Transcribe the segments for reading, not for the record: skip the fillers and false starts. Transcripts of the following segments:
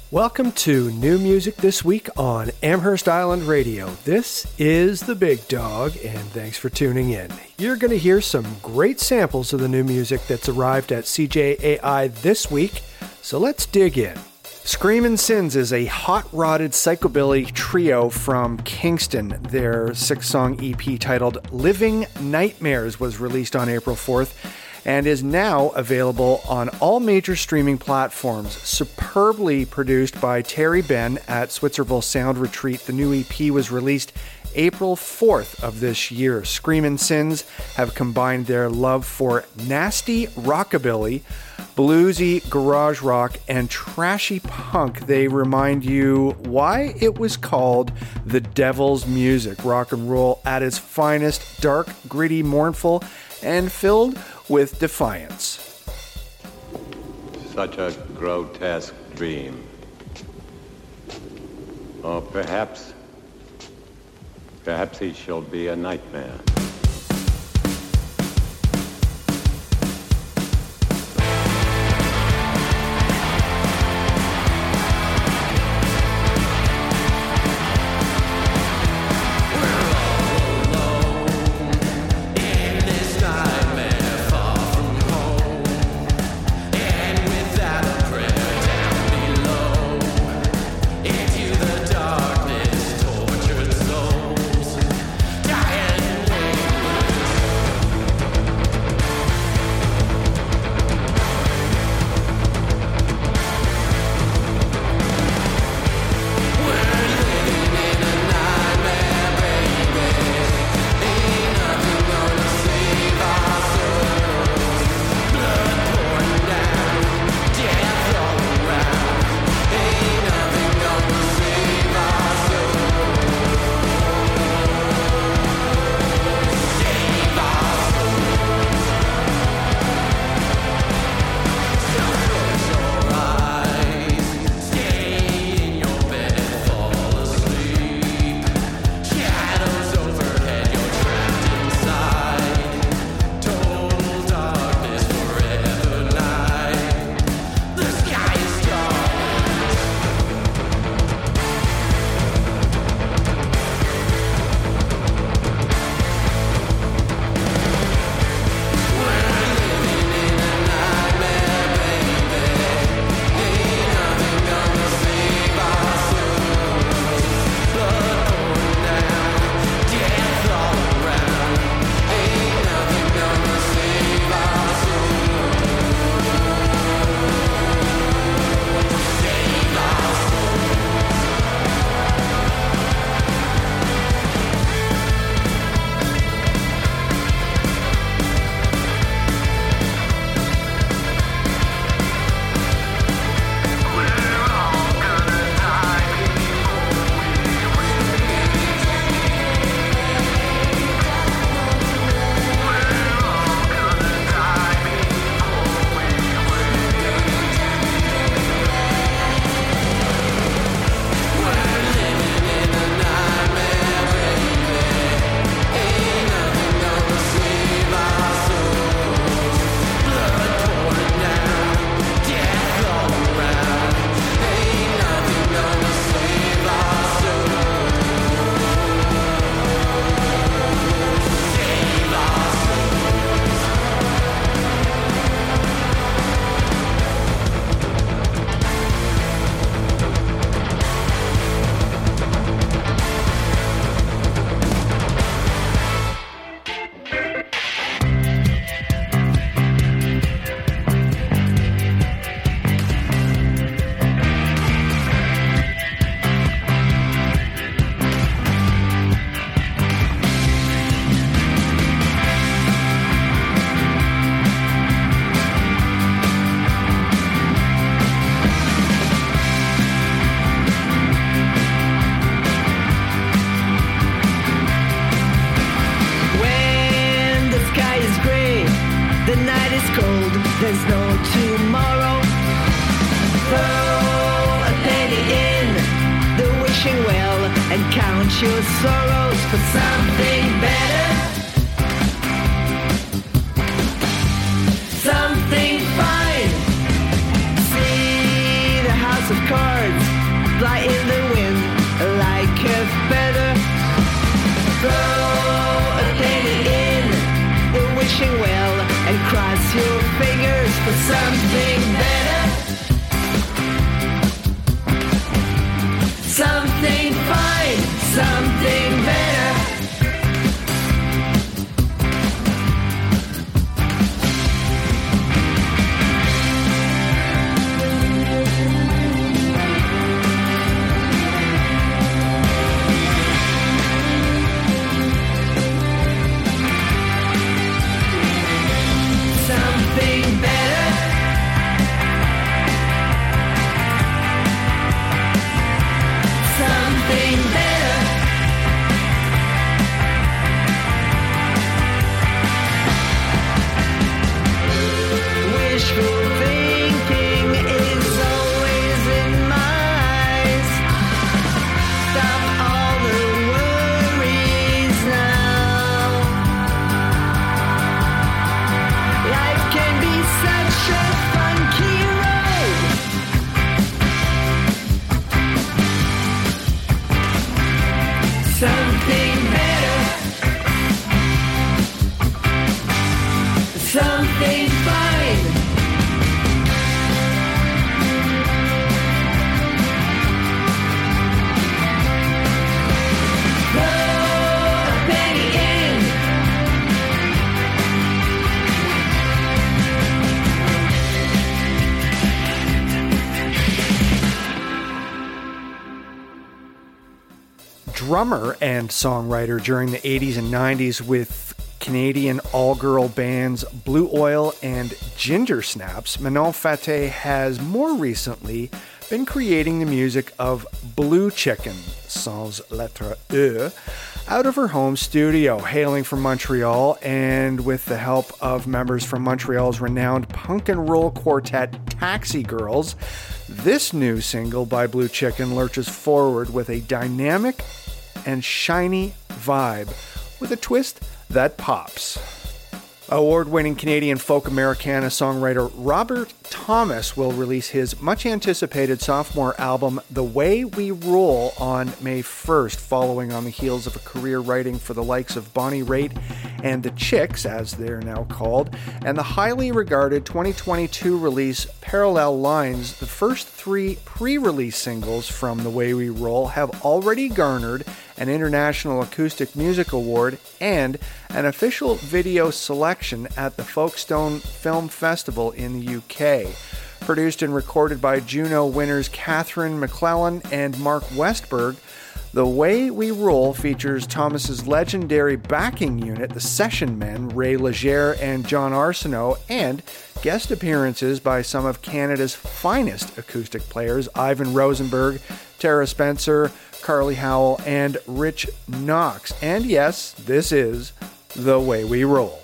Welcome to New Music This Week on Amherst Island Radio. This is The Big Dog, and thanks for tuning in. You're going to hear some great samples of the new music that's arrived at CJAI this week, so let's dig in. Screamin' Sins is a hot-rodded psychobilly trio from Kingston. Their 6-song EP titled Living Nightmares was released on April 4th and is now available on all major streaming platforms. Superbly produced by Terry Benn at Switzerville Sound Retreat, the new EP was released April 4th of this year. Screamin' Sins have combined their love for nasty rockabilly, bluesy garage rock, and trashy punk. They remind you why it was called the devil's music. Rock and roll at its finest, dark, gritty, mournful, and filled with defiance. Such a grotesque dream. Or perhaps he shall be a nightmare. there's no tomorrow. Throw a penny in the wishing well and count your sorrows for something better, something fine. See the house of cards fly in the wind like a feather. Throw a penny in the wishing well and cross your fingers for something better. Something fine, something better. Something better. Something better. Wishful thinking is always in my eyes. Stop all the worries now. Life can be such a funky road. Something better. Something fine. Throw a penny in. Drummer and songwriter during the 80s and 90s with Canadian all-girl bands Blue Oil and Ginger Snaps, Manon Fatté has more recently been creating the music of Blue Chicken, sans lettre E, out of her home studio. Hailing from Montreal and with the help of members from Montreal's renowned punk and roll quartet Taxi Girls, this new single by Blue Chicken lurches forward with a dynamic and shiny vibe with a twist that pops. Award-winning Canadian folk Americana songwriter Robert Thomas will release his much-anticipated sophomore album The Way We Roll on May 1st, following on the heels of a career writing for the likes of Bonnie Raitt and the Chicks, as they're now called, and the highly regarded 2022 release Parallel Lines. The first three pre-release singles from The Way We Roll have already garnered an International Acoustic Music Award and an official video selection at the Folkestone Film Festival in the UK. Produced and recorded by Juno winners Catherine McClellan and Mark Westberg, The Way We Roll features Thomas's legendary backing unit, the Session Men, Ray Legere and John Arsenault, and guest appearances by some of Canada's finest acoustic players, Ivan Rosenberg, Tara Spencer, Carly Howell, and Rich Knox. And yes, this is The Way We Roll.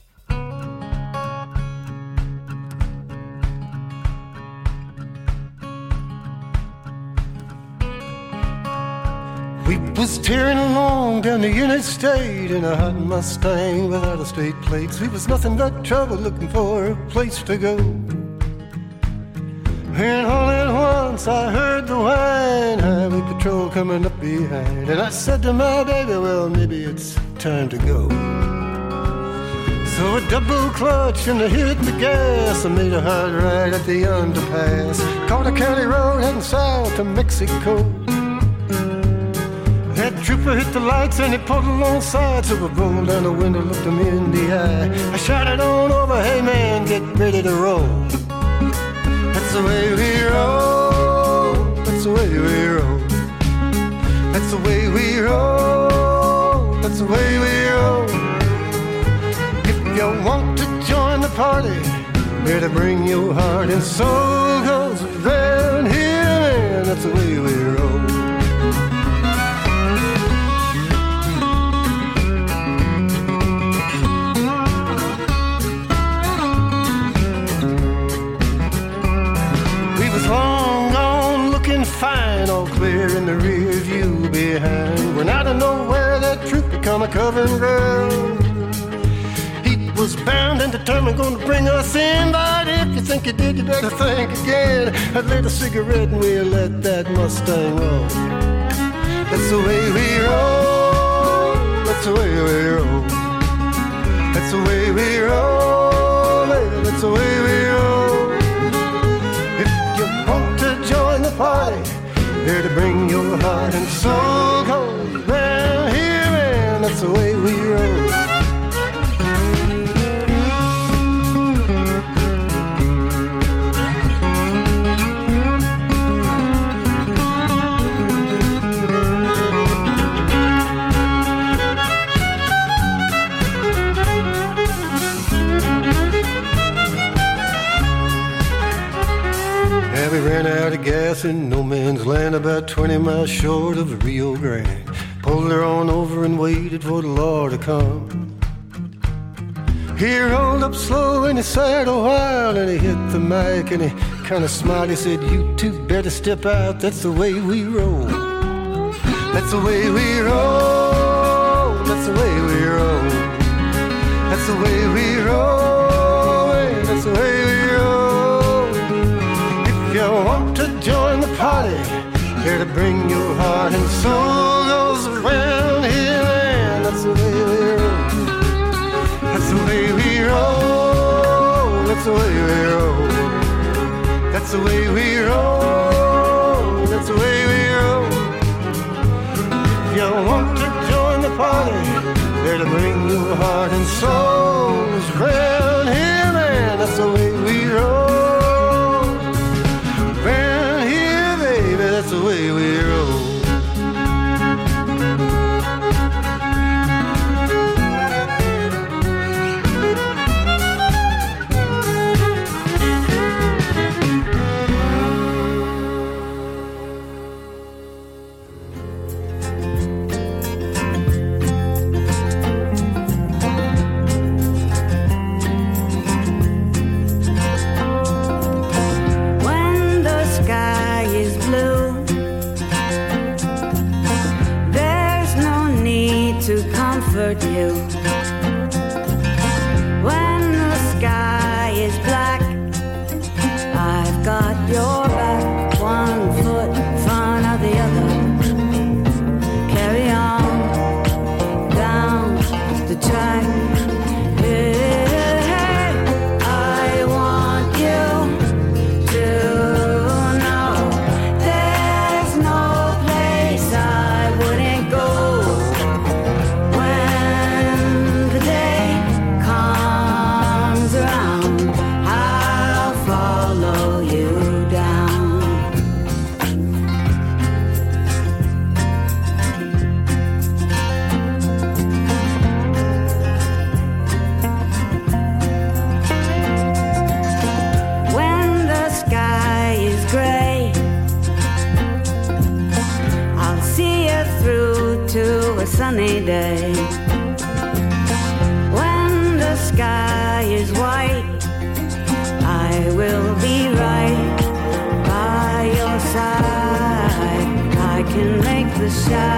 We was tearing along down the interstate in a hot Mustang without a straight plates. We was nothing but trouble looking for a place to go. And all at once I heard the whine, highway patrol coming up behind. And I said to my baby, well, maybe it's time to go. So I double clutched and I hit the gas. I made a hard ride at the underpass. Caught a county road heading south to Mexico. That trooper hit the lights and he pulled alongside. So I rolled down the window, looked him in the eye. I shouted on over, hey man, get ready to roll. That's the way we roll. That's the way we roll. That's the way we roll. That's the way we roll. If you want to join the party, better bring your heart and soul. 'Cause around here, man, that's the way we roll. Long gone looking fine, all clear in the rear view behind. When out of nowhere that troop become a covering ground. He was bound and determined gonna bring us in. But if you think you did, you better think again. I'd lit a cigarette and we'll let that Mustang roll. That's the way we roll. That's the way we roll. That's the way we roll. That's the way we roll. If you want to join the party, here to bring your heart and soul, come round here, man. That's the way we roll. We ran out of gas in no man's land, about 20 miles short of the Rio Grande. Pulled her on over and waited for the law to come. He rolled up slow and he sat a while, and he hit the mic and he kind of smiled. He said, "You two better step out, that's the way we roll. That's the way we roll. That's the way we roll. That's the way we roll. That's the way we roll. If you want to join the party, here to bring your heart and soul, goes around here, man. That's the way we roll. That's the way we roll. That's the way we roll. That's the way we roll. That's the way we roll. If you want to join the party, here to bring your heart and soul, goes around here, man. That's the way we roll. Around here, baby, that's the way we roll. You. When the sky is black, I've got your back, 1 foot in front of the other. Carry on down the track. Hey, I want you to know there's no place I wouldn't go. Sunny day. When the sky is white, I will be right by your side. I can make the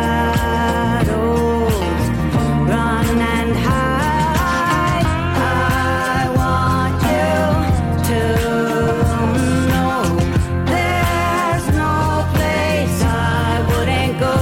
shadows run and hide. I want you to know there's no place I wouldn't go.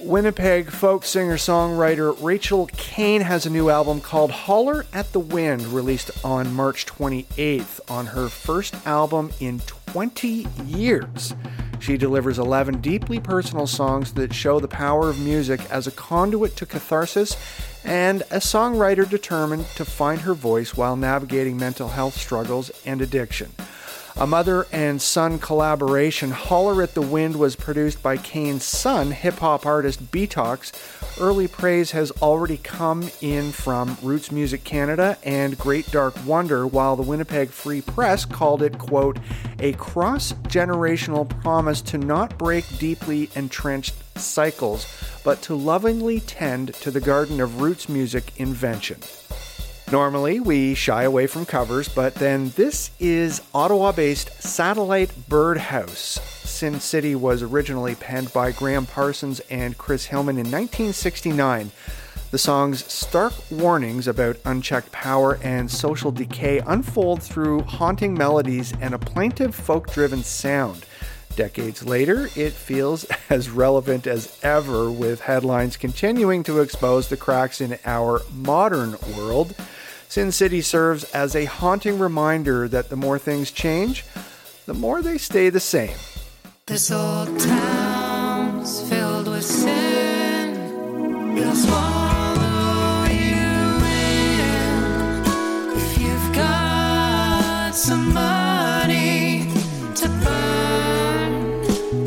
Winnipeg folk singer-songwriter Rachel Kane has a new album called Holler at the Wind, released on March 28th, on her first album in 20 years. She delivers 11 deeply personal songs that show the power of music as a conduit to catharsis and a songwriter determined to find her voice while navigating mental health struggles and addiction. A mother and son collaboration, Holler at the Wind was produced by Kane's son, hip-hop artist Betox. Early praise has already come in from Roots Music Canada and Great Dark Wonder, while the Winnipeg Free Press called it, quote, a cross-generational promise to not break deeply entrenched cycles, but to lovingly tend to the garden of roots music invention. Normally, we shy away from covers, but then this is Ottawa-based Satellite Birdhouse. Sin City was originally penned by Graham Parsons and Chris Hillman in 1969. The song's stark warnings about unchecked power and social decay unfold through haunting melodies and a plaintive folk-driven sound. Decades later, it feels as relevant as ever, with headlines continuing to expose the cracks in our modern world. Sin City serves as a haunting reminder that the more things change, the more they stay the same. This old town's filled with sin. It'll swallow you in if you've got some money to burn.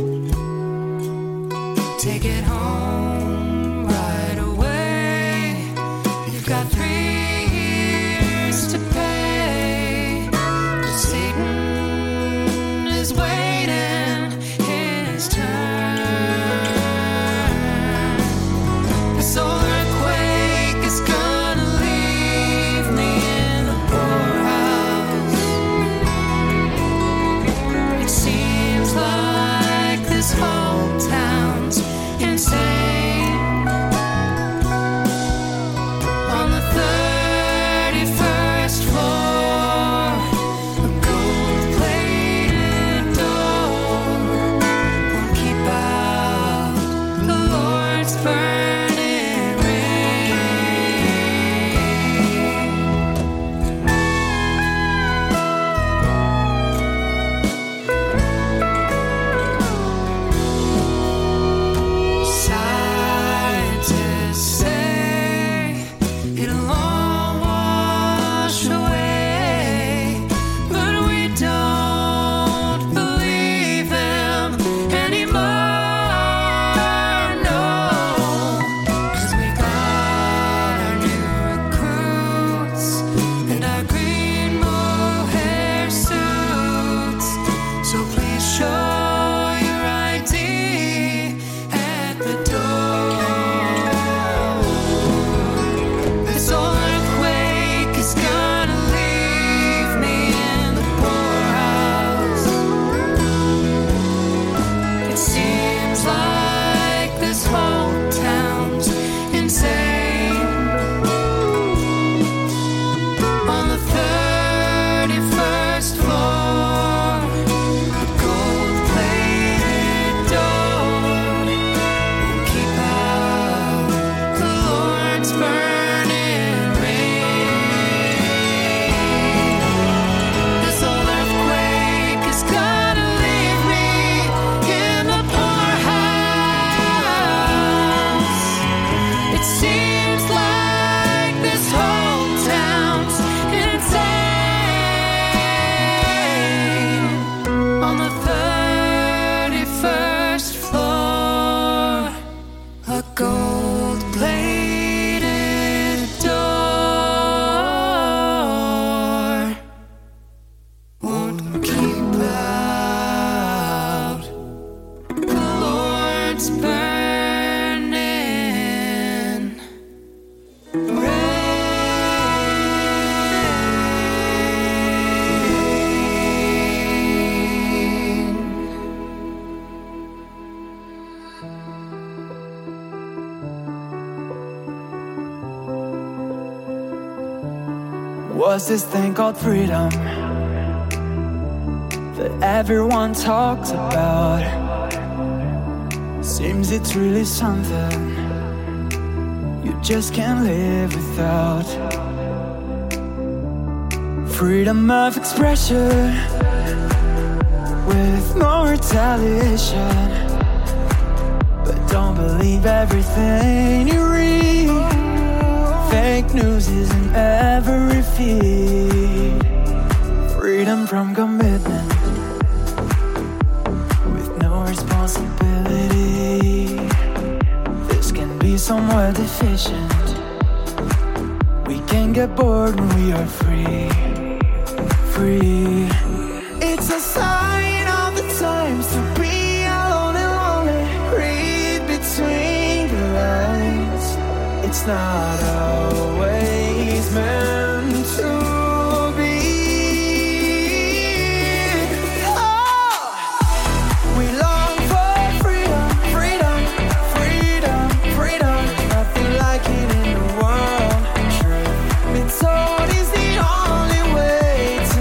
Take it home right away. You've got 3 to pay, but Satan is waiting his turn. This earthquake is gonna leave me in a poorhouse. It seems like this whole town's insane. On the 31st floor, a gold-plated door won't keep out the Lord's burning rain. Scientists say it'll all wash away, but we don't believe them anymore, no, 'cause we got our new recruits and our green mohair suits, so please show your ID at the door. This earthquake is gonna leave me in the poorhouse. It seems like this whole town's insane. On the 31st floor, a gold-plated door won't keep out the Lord's burning rain. This old earthquake is gonna leave me in the poorhouse. It seems like this whole town's insane. On the 31st floor, a gold-plated door won't keep out the Lord's burning rain. What's this thing called freedom that everyone talks about? Seems it's really something you just can't live without. Freedom of expression with no retaliation. But don't believe everything you read. Fake news isn't every feed. Freedom from commitment with no responsibility. This can be somewhat deficient. We can get bored when we are free. Free. It's a sign of the times to be alone and lonely. Read between the lines. It's not always meant to be. Oh, we long for freedom, freedom, freedom, freedom. Nothing like it in the world. Truth been told is the only way to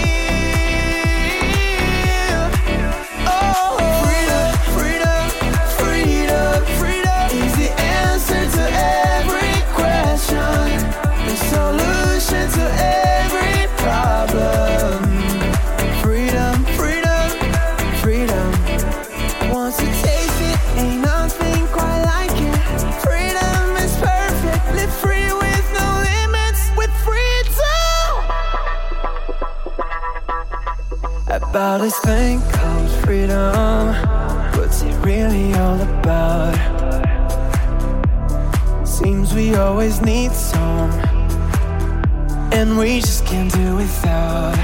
live. Oh, freedom, freedom, freedom, freedom is the answer to every question, the solution to every problem. Freedom, freedom, freedom. Once you taste it, ain't nothing quite like it. Freedom is perfect, live free with no limits, with freedom. About this thing called freedom, what's it really all about? Seems we always need some, and we just can't do without.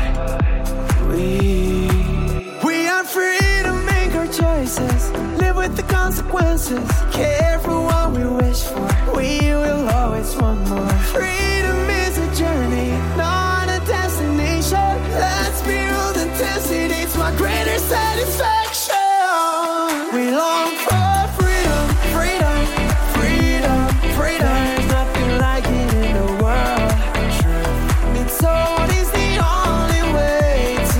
We are free to make our choices, live with the consequences, care for what we wish for. We will always want more. Freedom is a journey, not a destination. Let's build intensity, it's my greater satisfaction. We long for freedom, freedom, freedom, freedom. There's nothing like it in the world. Truth been told is the only way to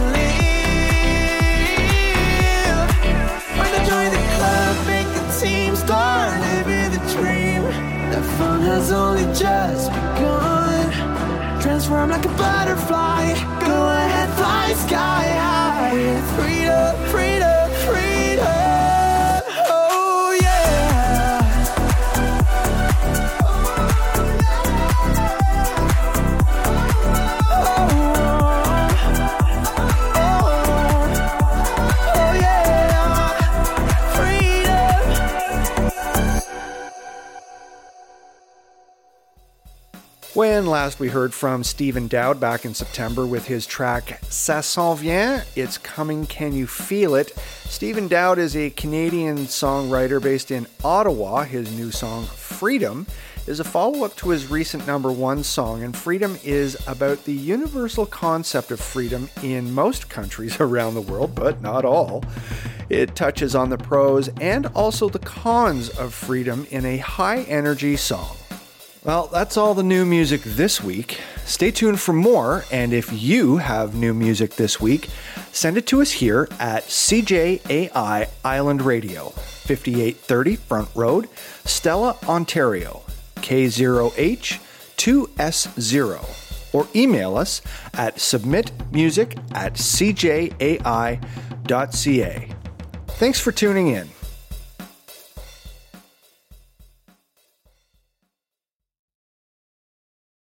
live. When I join the club, make the team, start living the dream. The fun has only just begun. Transform like a butterfly, go ahead, fly sky high. With freedom, freedom, freedom. Oh yeah. Oh yeah. Freedom. When last we heard from Stephen Dowd back in September with his track Ça S'en Vient, It's Coming, Can You Feel It? Stephen Dowd is a Canadian songwriter based in Ottawa. His new song, Freedom, is a follow-up to his recent #1 song, and Freedom is about the universal concept of freedom in most countries around the world, but not all. It touches on the pros and also the cons of freedom in a high-energy song. Well, that's all the new music this week. Stay tuned for more, and if you have new music this week, send it to us here at CJAI Island Radio, 5830 Front Road, Stella, Ontario, K0H2S0, or email us at submitmusic@cjai.ca. Thanks for tuning in.